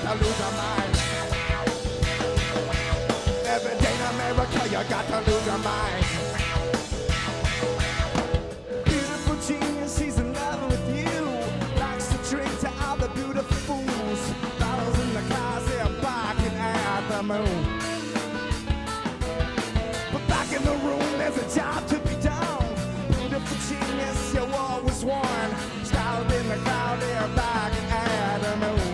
to lose your mind. Every day in America, you got to lose your mind. Beautiful genius, she's in love with you. Likes to drink to all the beautiful fools. Bottles in the cars, they're barking at the moon. But back in the room, there's a job to be done. Beautiful genius, you always won. Started in the crowd, they're barking at the moon.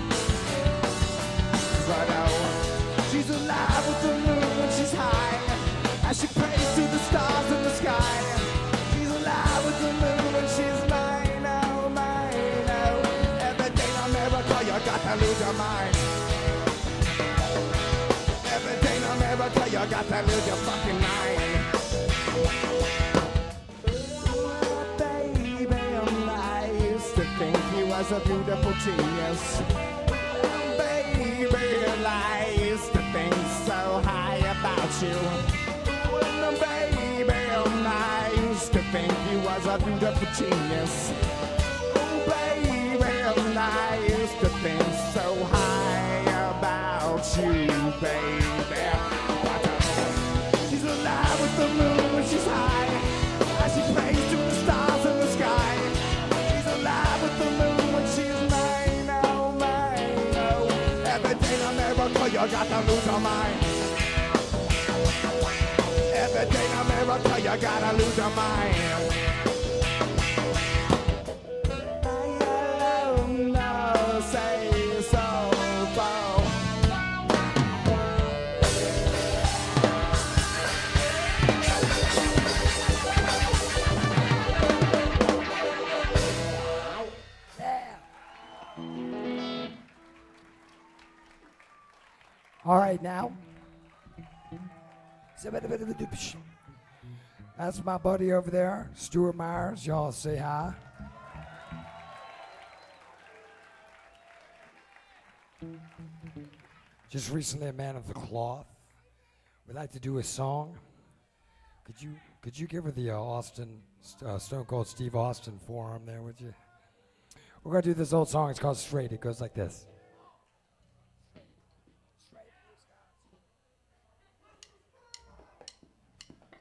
But she's alive with the moon when she's high, as she prays to the stars in the sky. She's alive with the moon when she's mine, oh mine, oh. Every day in America, you got to lose your mind. Every day in America, you got to lose your fucking mind. Oh, baby, I used to think he was a beautiful genius. Baby, I used to think so high about you. Well, baby, I used to think you was a beautiful genius. Oh, baby, I used to think so high about you, baby. She's alive with the moon when she's high, as she prays to the stars in the sky. She's alive with the moon when she's mine, oh mine, oh. Every day in America, you got to lose your mind. Every day in America, you gotta lose your mind. I alone know, say so, All right, now. That's my buddy over there, Stuart Myers. Y'all say hi. Just recently a man of the cloth. We'd like to do a song. Could you give her the Stone Cold Steve Austin forearm there, would you? We're going to do this old song. It's called Straight. It goes like this.